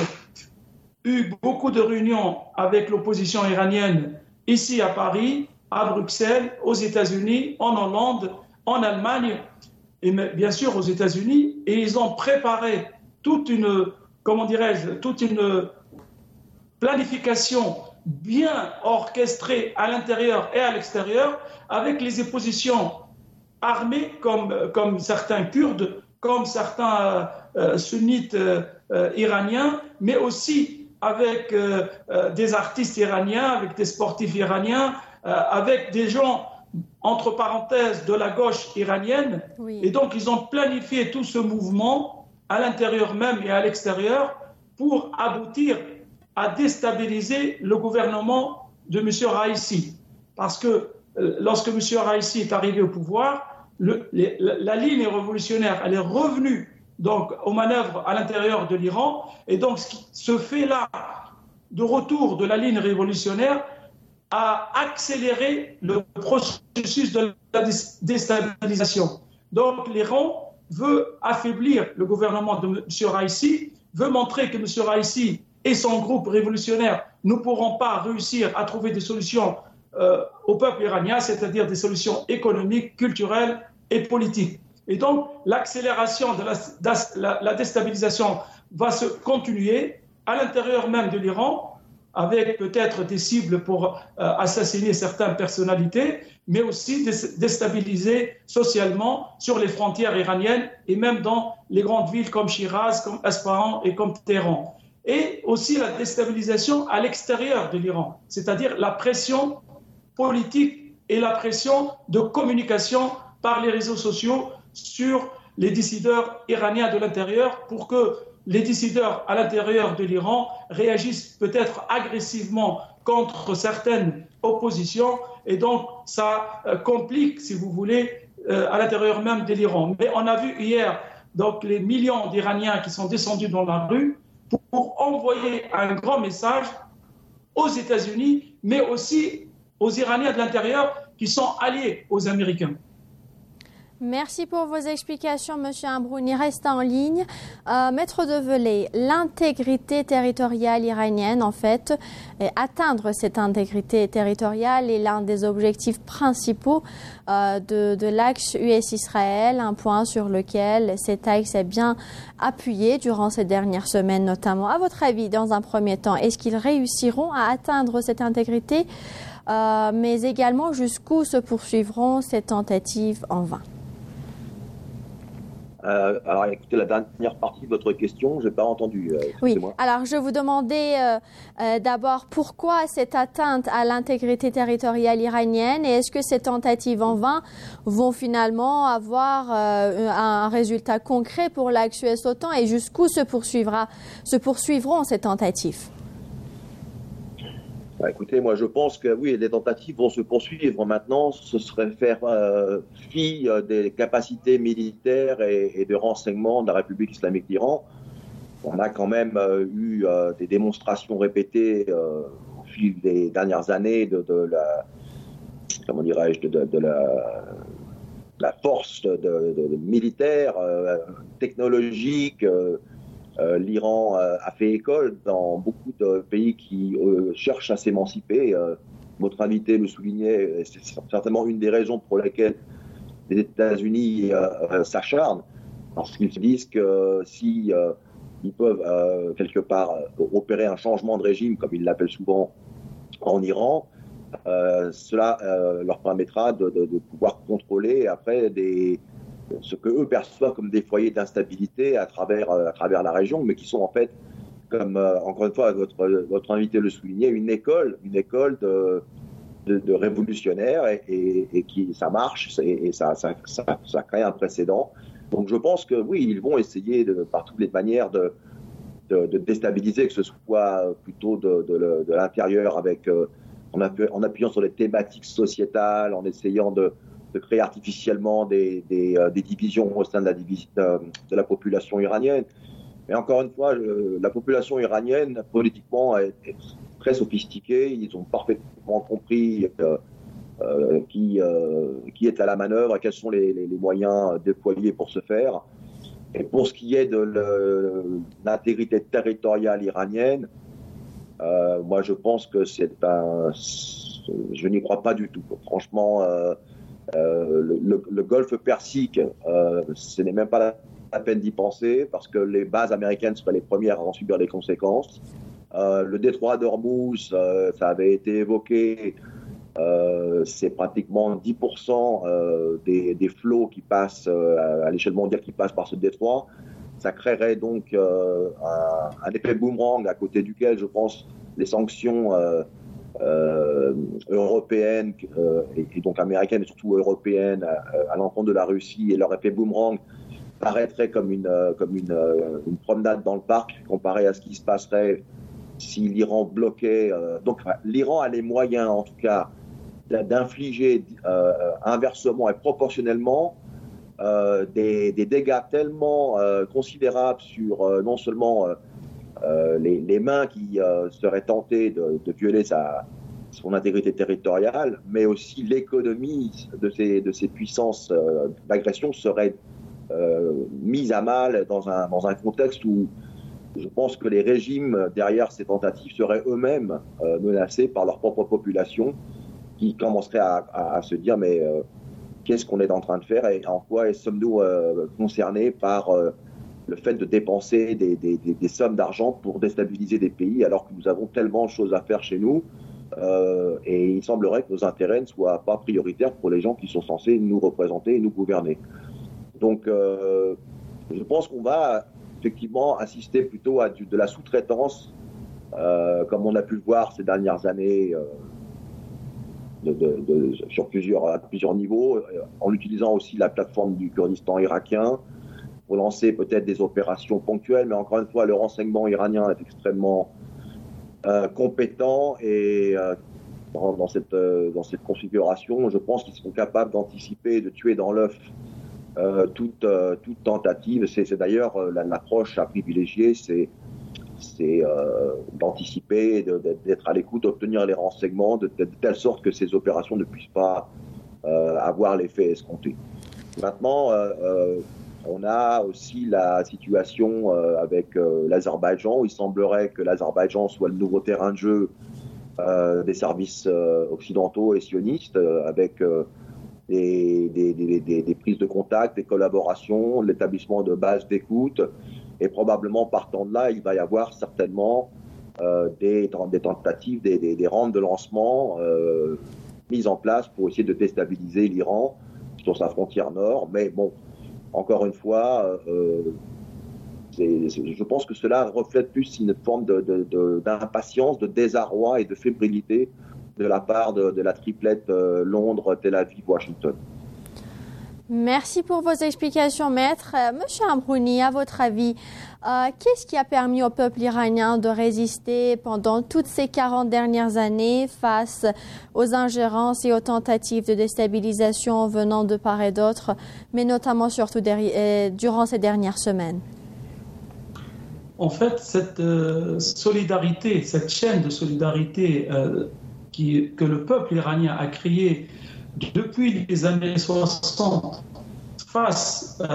eu beaucoup de réunions avec l'opposition iranienne ici à Paris, à Bruxelles, aux États-Unis, en Hollande, en Allemagne et bien sûr aux États-Unis. Et ils ont préparé toute une, comment dirais-je, toute une planification bien orchestrée à l'intérieur et à l'extérieur avec les oppositions armées comme, comme certains Kurdes, comme certains euh, sunnites euh, iraniens, mais aussi avec euh, euh, des artistes iraniens, avec des sportifs iraniens, euh, avec des gens, entre parenthèses, de la gauche iranienne. Oui. Et donc, ils ont planifié tout ce mouvement à l'intérieur même et à l'extérieur pour aboutir à déstabiliser le gouvernement de M. Raïssi. Parce que euh, lorsque M. Raïssi est arrivé au pouvoir, le, les, la, la ligne révolutionnaire, elle est revenue donc aux manœuvres à l'intérieur de l'Iran. Et donc, ce fait-là de retour de la ligne révolutionnaire a accéléré le processus de la déstabilisation. Donc, l'Iran veut affaiblir le gouvernement de M. Raïssi, veut montrer que M. Raïssi et son groupe révolutionnaire ne pourront pas réussir à trouver des solutions euh, au peuple iranien, c'est-à-dire des solutions économiques, culturelles et politiques. Et donc, l'accélération de la, de la, la déstabilisation va se continuer à l'intérieur même de l'Iran, avec peut-être des cibles pour euh, assassiner certaines personnalités, mais aussi déstabiliser socialement sur les frontières iraniennes et même dans les grandes villes comme Shiraz, comme Isfahan et comme Téhéran. Et aussi la déstabilisation à l'extérieur de l'Iran, c'est-à-dire la pression politique et la pression de communication par les réseaux sociaux sur les décideurs iraniens de l'intérieur pour que les décideurs à l'intérieur de l'Iran réagissent peut-être agressivement contre certaines oppositions et donc ça euh, complique, si vous voulez, euh, à l'intérieur même de l'Iran. Mais on a vu hier donc, les millions d'Iraniens qui sont descendus dans la rue pour, pour envoyer un grand message aux États-Unis, mais aussi aux Iraniens de l'intérieur qui sont alliés aux Américains. Merci pour vos explications, Monsieur Ambrouni. Restez en ligne. Euh, Maître Develay, l'intégrité territoriale iranienne, en fait, et atteindre cette intégrité territoriale est l'un des objectifs principaux euh, de, de l'axe U S-Israël, un point sur lequel cet axe est bien appuyé durant ces dernières semaines notamment. À votre avis, dans un premier temps, est-ce qu'ils réussiront à atteindre cette intégrité, euh, mais également jusqu'où se poursuivront ces tentatives en vain? Euh, alors, écoutez, la dernière partie de votre question, je n'ai pas entendu. Euh, oui, alors je vous demandais euh, euh, d'abord pourquoi cette atteinte à l'intégrité territoriale iranienne et est-ce que ces tentatives en vain vont finalement avoir euh, un résultat concret pour l'axe U S-OTAN et jusqu'où se, poursuivra, se poursuivront ces tentatives? Bah, écoutez, moi je pense que oui, les tentatives vont se poursuivre. Maintenant, ce serait faire euh, fi des capacités militaires et, et de renseignement de la République islamique d'Iran. On a quand même euh, eu euh, des démonstrations répétées euh, au fil des dernières années de, de la, comment dirais-je, de, de, de la la force de, de, de militaire, euh, technologique. Euh, euh, L'Iran euh, a fait école dans beaucoup de pays qui euh, cherchent à s'émanciper. Euh, votre invité le soulignait, c'est certainement une des raisons pour lesquelles les États-Unis euh, euh, s'acharnent, parce qu'ils se disent que si euh, ils peuvent euh, quelque part euh, opérer un changement de régime, comme ils l'appellent souvent en Iran, euh, cela euh, leur permettra de, de, de pouvoir contrôler après des, ce que eux perçoivent comme des foyers d'instabilité à travers, euh, à travers la région, mais qui sont en fait, comme euh, encore une fois votre, votre invité le soulignait, une école, une école de, de, de révolutionnaires et, et, et qui ça marche et, et ça, ça, ça, ça crée un précédent. Donc je pense que oui, ils vont essayer de, par toutes les manières de, de, de déstabiliser, que ce soit plutôt de, de, de l'intérieur avec euh, en, appu, en appuyant sur les thématiques sociétales, en essayant de, de créer artificiellement des, des, euh, des divisions au sein de la, divis, de, de la population iranienne. Mais encore une fois, je, la population iranienne politiquement est, est très sophistiquée. Ils ont parfaitement compris euh, Euh, qui, euh, qui est à la manœuvre et quels sont les, les, les moyens déployés pour ce faire. Et pour ce qui est de l'intégrité territoriale iranienne, euh, moi je pense que c'est un... Je n'y crois pas du tout. Franchement, euh, euh, le, le, le golfe Persique, euh, ce n'est même pas la, la peine d'y penser parce que les bases américaines seraient les premières à en subir les conséquences. Euh, le détroit d'Ormuz, euh, ça avait été évoqué. Euh, c'est pratiquement dix pour cent euh, des, des flots qui passent euh, à l'échelle mondiale qui passent par ce détroit. Ça créerait donc euh, un, un effet boomerang à côté duquel, je pense, les sanctions euh, euh, européennes euh, et, et donc américaines et surtout européennes à, à l'encontre de la Russie et leur effet boomerang paraîtrait comme une, comme une, une promenade dans le parc comparé à ce qui se passerait si l'Iran bloquait. Euh, donc l'Iran a les moyens, en tout cas, d'infliger euh, inversement et proportionnellement euh, des, des dégâts tellement euh, considérables sur euh, non seulement euh, euh, les, les mains qui euh, seraient tentées de, de violer sa, son intégrité territoriale, mais aussi l'économie de ces, de ces puissances euh, d'agression serait euh, mise à mal dans un, dans un contexte où je pense que les régimes derrière ces tentatives seraient eux-mêmes euh, menacés par leur propre population, qui commencerait à, à, à se dire mais euh, qu'est-ce qu'on est en train de faire et en quoi sommes-nous euh, concernés par euh, le fait de dépenser des, des, des, des sommes d'argent pour déstabiliser des pays alors que nous avons tellement de choses à faire chez nous euh, et il semblerait que nos intérêts ne soient pas prioritaires pour les gens qui sont censés nous représenter et nous gouverner. Donc euh, je pense qu'on va effectivement assister plutôt à du, de la sous-traitance euh, comme on a pu le voir ces dernières années euh, De, de, de, sur plusieurs, à plusieurs niveaux, en utilisant aussi la plateforme du Kurdistan irakien pour lancer peut-être des opérations ponctuelles, mais encore une fois, le renseignement iranien est extrêmement euh, compétent et euh, dans, dans, cette, euh, dans cette configuration, je pense qu'ils seront capables d'anticiper, de tuer dans l'œuf euh, toute, euh, toute tentative. C'est, c'est d'ailleurs euh, l'approche à privilégier, c'est c'est euh, d'anticiper, de, de, d'être à l'écoute, d'obtenir les renseignements de, de, de telle sorte que ces opérations ne puissent pas euh, avoir l'effet escompté. Maintenant, euh, euh, on a aussi la situation euh, avec euh, l'Azerbaïdjan. Il semblerait que l'Azerbaïdjan soit le nouveau terrain de jeu euh, des services euh, occidentaux et sionistes, euh, avec euh, des, des, des, des, des prises de contact, des collaborations, l'établissement de bases d'écoute. Et probablement, partant de là, il va y avoir certainement euh, des, des tentatives, des, des, des rampes de lancement euh, mises en place pour essayer de déstabiliser l'Iran sur sa frontière nord. Mais bon, encore une fois, euh, c'est, c'est, je pense que cela reflète plus une forme de, de, de, d'impatience, de désarroi et de fébrilité de la part de, de la triplette euh, Londres, Tel Aviv, Washington. Merci pour vos explications, maître. Euh, Monsieur Amrouni, à votre avis, euh, qu'est-ce qui a permis au peuple iranien de résister pendant toutes ces quarante dernières années face aux ingérences et aux tentatives de déstabilisation venant de part et d'autre, mais notamment surtout derrière, euh, durant ces dernières semaines? En fait, cette euh, solidarité, cette chaîne de solidarité euh, qui, que le peuple iranien a créée depuis les années soixante, face à,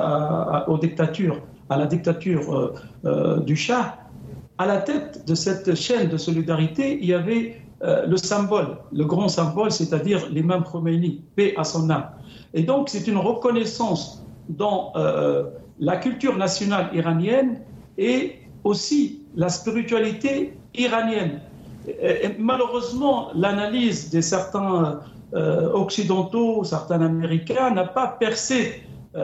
à, à, aux dictatures, à la dictature euh, euh, du Shah, à la tête de cette chaîne de solidarité, il y avait euh, le symbole, le grand symbole, c'est-à-dire l'imam Khomeini, paix à son âme. Et donc, c'est une reconnaissance dans euh, la culture nationale iranienne et aussi la spiritualité iranienne. Et, et malheureusement, l'analyse de certains euh, occidentaux, certains américains, n'a pas percé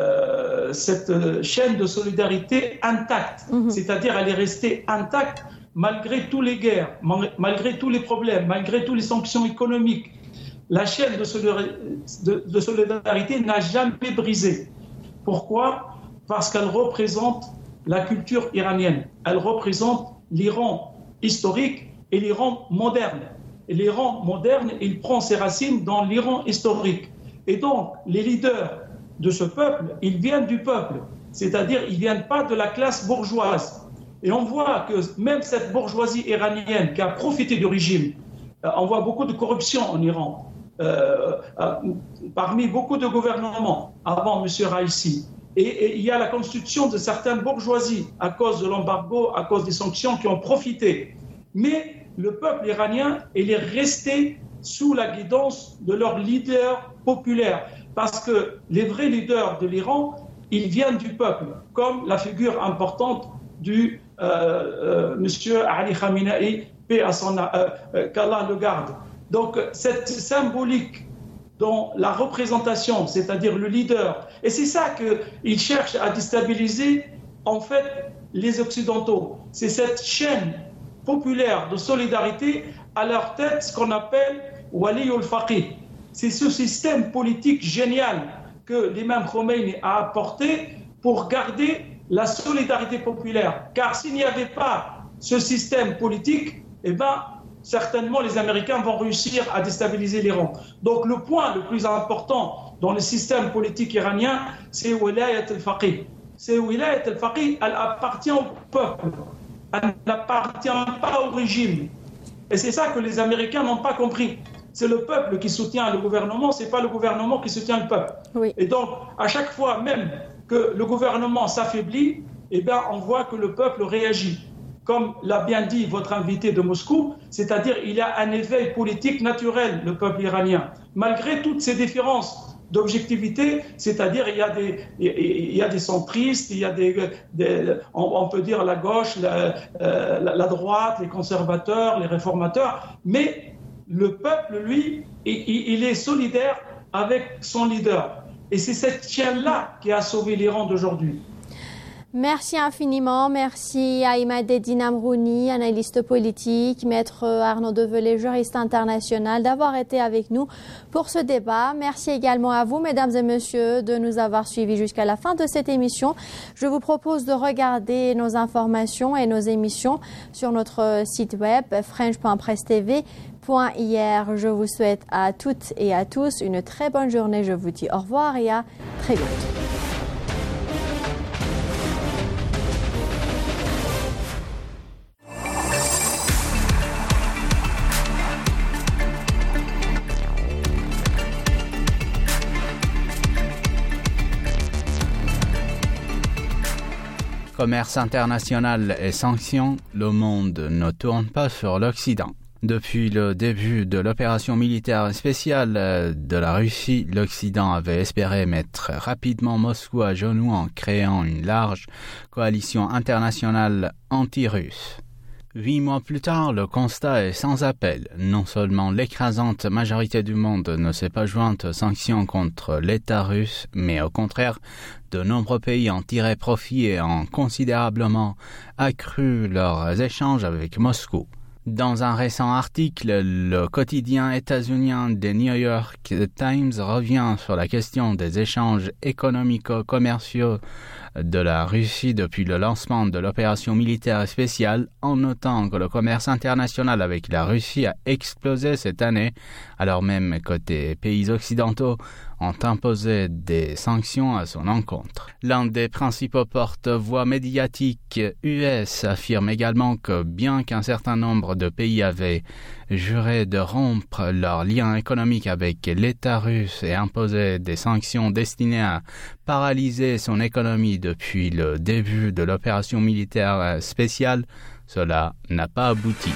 euh, cette chaîne de solidarité intacte. Mm-hmm. C'est-à-dire, elle est restée intacte malgré toutes les guerres, malgré tous les problèmes, malgré toutes les sanctions économiques. La chaîne de solidarité, de, de solidarité n'a jamais brisé. Pourquoi ? Parce qu'elle représente la culture iranienne. Elle représente l'Iran historique et l'Iran moderne. Et l'Iran moderne, il prend ses racines dans l'Iran historique. Et donc, les leaders de ce peuple, ils viennent du peuple. C'est-à-dire, ils ne viennent pas de la classe bourgeoise. Et on voit que même cette bourgeoisie iranienne qui a profité du régime, on voit beaucoup de corruption en Iran. Euh, euh, parmi beaucoup de gouvernements avant M. Raïssi. Et, et il y a la constitution de certaines bourgeoisies à cause de l'embargo, à cause des sanctions qui ont profité. Mais le peuple iranien, il est resté sous la guidance de leurs leaders populaires. Parce que les vrais leaders de l'Iran, ils viennent du peuple, comme la figure importante du euh, euh, M. Ali Khamenei, paix à son, euh, euh, qu'Allah le garde. Donc, cette symbolique dans la représentation, c'est-à-dire le leader, et c'est ça qu'il cherche à déstabiliser, en fait, les Occidentaux. C'est cette chaîne populaire de solidarité à leur tête, ce qu'on appelle Wali ul-Faqih. C'est ce système politique génial que l'imam Khomeini a apporté pour garder la solidarité populaire. Car s'il n'y avait pas ce système politique, eh ben, certainement les Américains vont réussir à déstabiliser l'Iran. Donc le point le plus important dans le système politique iranien, c'est Wilayat al-Faqih. C'est Wilayat al-Faqih, elle appartient au peuple, elle n'appartient pas au régime. Et c'est ça que les Américains n'ont pas compris. C'est le peuple qui soutient le gouvernement, ce n'est pas le gouvernement qui soutient le peuple. Oui. Et donc, à chaque fois même que le gouvernement s'affaiblit, eh bien, on voit que le peuple réagit. Comme l'a bien dit votre invité de Moscou, c'est-à-dire il y a un éveil politique naturel, le peuple iranien. Malgré toutes ces différences d'objectivité, c'est-à-dire il y a des, il y a des centristes, il y a des, des on, on peut dire la gauche, la, la, la droite, les conservateurs, les réformateurs, mais le peuple, lui, il, il est solidaire avec son leader. Et c'est cette chaîne-là qui a sauvé l'Iran d'aujourd'hui. Merci infiniment. Merci à Imadeddine Amrouni, analyste politique, maître Arnaud Develay, juriste international, d'avoir été avec nous pour ce débat. Merci également à vous, mesdames et messieurs, de nous avoir suivis jusqu'à la fin de cette émission. Je vous propose de regarder nos informations et nos émissions sur notre site web french point presse t v point i r. Je vous souhaite à toutes et à tous une très bonne journée. Je vous dis au revoir et à très bientôt. Commerce international et sanctions, le monde ne tourne pas sur l'Occident. Depuis le début de l'opération militaire spéciale de la Russie, l'Occident avait espéré mettre rapidement Moscou à genoux en créant une large coalition internationale anti-russe. Huit mois plus tard, le constat est sans appel. Non seulement l'écrasante majorité du monde ne s'est pas jointe aux sanctions contre l'État russe, mais au contraire, de nombreux pays en tiraient profit et ont considérablement accru leurs échanges avec Moscou. Dans un récent article, le quotidien états-unien The New York Times revient sur la question des échanges économico-commerciaux de la Russie depuis le lancement de l'opération militaire spéciale, en notant que le commerce international avec la Russie a explosé cette année, alors même que des pays occidentaux ont imposé des sanctions à son encontre. L'un des principaux porte-voix médiatiques U S affirme également que bien qu'un certain nombre de pays avaient juré de rompre leurs liens économiques avec l'État russe et imposé des sanctions destinées à paralyser son économie depuis le début de l'opération militaire spéciale, cela n'a pas abouti.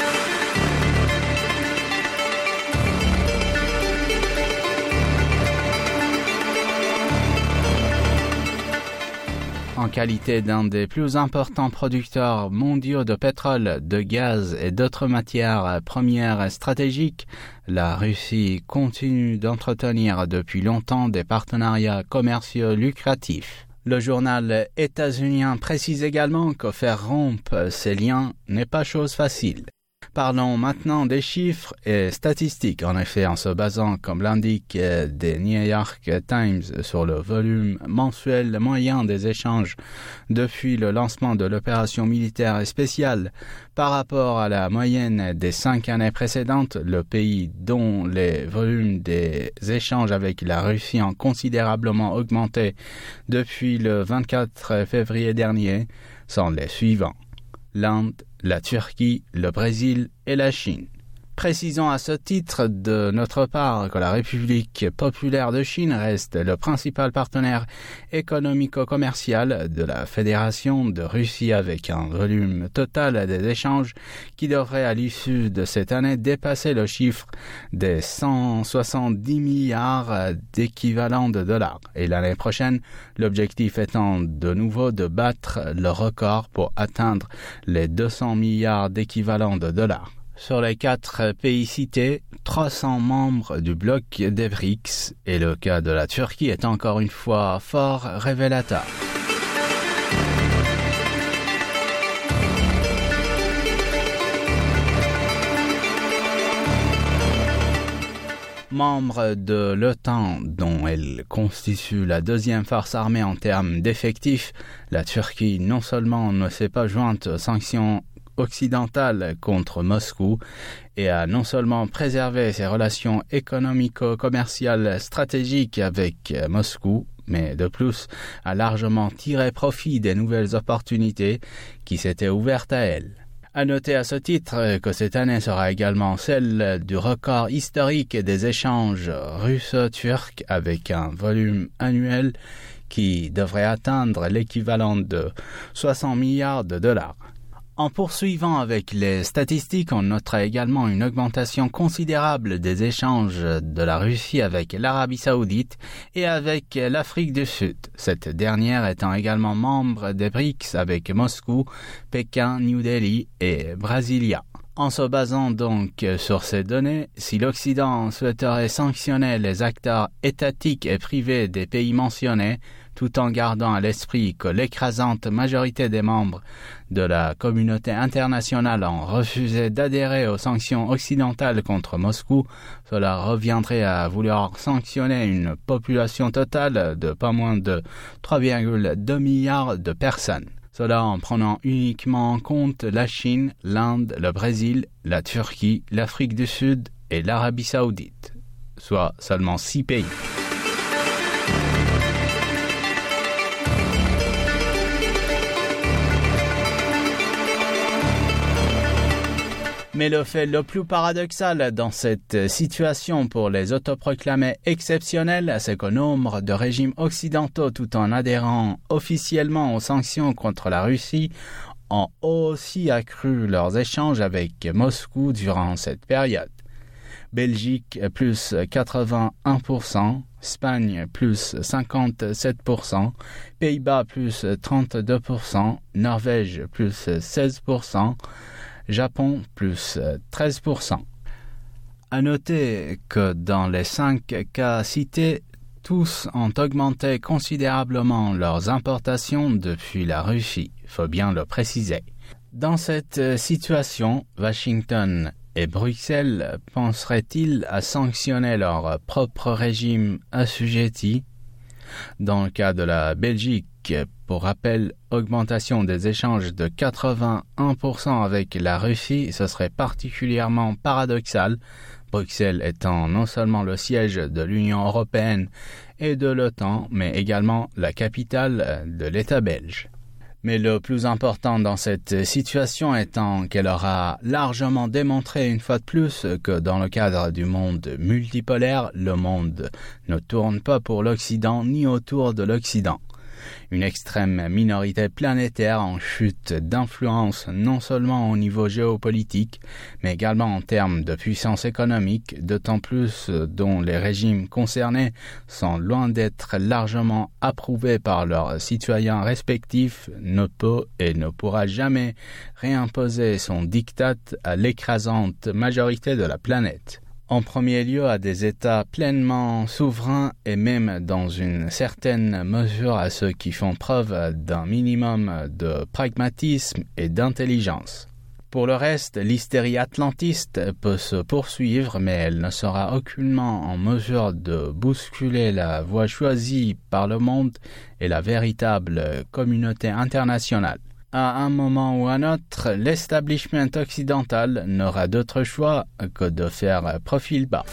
En qualité d'un des plus importants producteurs mondiaux de pétrole, de gaz et d'autres matières premières stratégiques, la Russie continue d'entretenir depuis longtemps des partenariats commerciaux lucratifs. Le journal états-unien précise également que faire rompre ces liens n'est pas chose facile. Parlons maintenant des chiffres et statistiques. En effet, en se basant, comme l'indique The New York Times, sur le volume mensuel moyen des échanges depuis le lancement de l'opération militaire spéciale par rapport à la moyenne des cinq années précédentes, le pays dont les volumes des échanges avec la Russie ont considérablement augmenté depuis le vingt-quatre février dernier sont les suivants: l'Inde, la Turquie, le Brésil et la Chine. Précisons à ce titre de notre part que la République populaire de Chine reste le principal partenaire économico-commercial de la Fédération de Russie avec un volume total des échanges qui devrait à l'issue de cette année dépasser le chiffre des cent soixante-dix milliards d'équivalents de dollars. Et l'année prochaine, l'objectif étant de nouveau de battre le record pour atteindre les deux cents milliards d'équivalents de dollars. Sur les quatre pays cités, trois cents membres du bloc des B R I C S et le cas de la Turquie est encore une fois fort révélateur. Membre de l'OTAN, dont elle constitue la deuxième force armée en termes d'effectifs, la Turquie non seulement ne s'est pas jointe aux sanctions occidentale contre Moscou et a non seulement préservé ses relations économico-commerciales stratégiques avec Moscou, mais de plus a largement tiré profit des nouvelles opportunités qui s'étaient ouvertes à elle. À noter à ce titre que cette année sera également celle du record historique des échanges russo-turcs avec un volume annuel qui devrait atteindre l'équivalent de soixante milliards de dollars. En poursuivant avec les statistiques, on notera également une augmentation considérable des échanges de la Russie avec l'Arabie Saoudite et avec l'Afrique du Sud, cette dernière étant également membre des B R I C S avec Moscou, Pékin, New Delhi et Brasilia. En se basant donc sur ces données, si l'Occident souhaiterait sanctionner les acteurs étatiques et privés des pays mentionnés, tout en gardant à l'esprit que l'écrasante majorité des membres de la communauté internationale ont refusé d'adhérer aux sanctions occidentales contre Moscou, cela reviendrait à vouloir sanctionner une population totale de pas moins de trois virgule deux milliards de personnes. Cela en prenant uniquement en compte la Chine, l'Inde, le Brésil, la Turquie, l'Afrique du Sud et l'Arabie Saoudite, soit seulement six pays. Mais le fait le plus paradoxal dans cette situation pour les autoproclamés exceptionnels, c'est qu'au nombre de régimes occidentaux tout en adhérant officiellement aux sanctions contre la Russie, ont aussi accru leurs échanges avec Moscou durant cette période. Belgique plus quatre-vingt-un pour cent, Espagne plus cinquante-sept pour cent, Pays-Bas plus trente-deux pour cent, Norvège plus seize pour cent, Japon plus treize pour cent. À noter que dans les cinq cas cités, tous ont augmenté considérablement leurs importations depuis la Russie, faut bien le préciser. Dans cette situation, Washington et Bruxelles penseraient-ils à sanctionner leur propre régime assujetti? Dans le cas de la Belgique, pour rappel, augmentation des échanges de quatre-vingt-un pour cent avec la Russie, ce serait particulièrement paradoxal Bruxelles étant non seulement le siège de l'Union européenne et de l'OTAN, mais également la capitale de l'État belge. Mais le plus important dans cette situation étant qu'elle aura largement démontré une fois de plus que dans le cadre du monde multipolaire, le monde ne tourne pas pour l'Occident ni autour de l'Occident. Une extrême minorité planétaire en chute d'influence non seulement au niveau géopolitique, mais également en termes de puissance économique, d'autant plus dont les régimes concernés sont loin d'être largement approuvés par leurs citoyens respectifs, ne peut et ne pourra jamais réimposer son diktat à l'écrasante majorité de la planète. En premier lieu à des États pleinement souverains et même dans une certaine mesure à ceux qui font preuve d'un minimum de pragmatisme et d'intelligence. Pour le reste, l'hystérie atlantiste peut se poursuivre, mais elle ne sera aucunement en mesure de bousculer la voie choisie par le monde et la véritable communauté internationale. À un moment ou un autre, l'establishment occidental n'aura d'autre choix que de faire profil bas.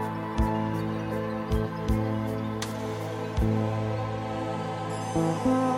Thank you.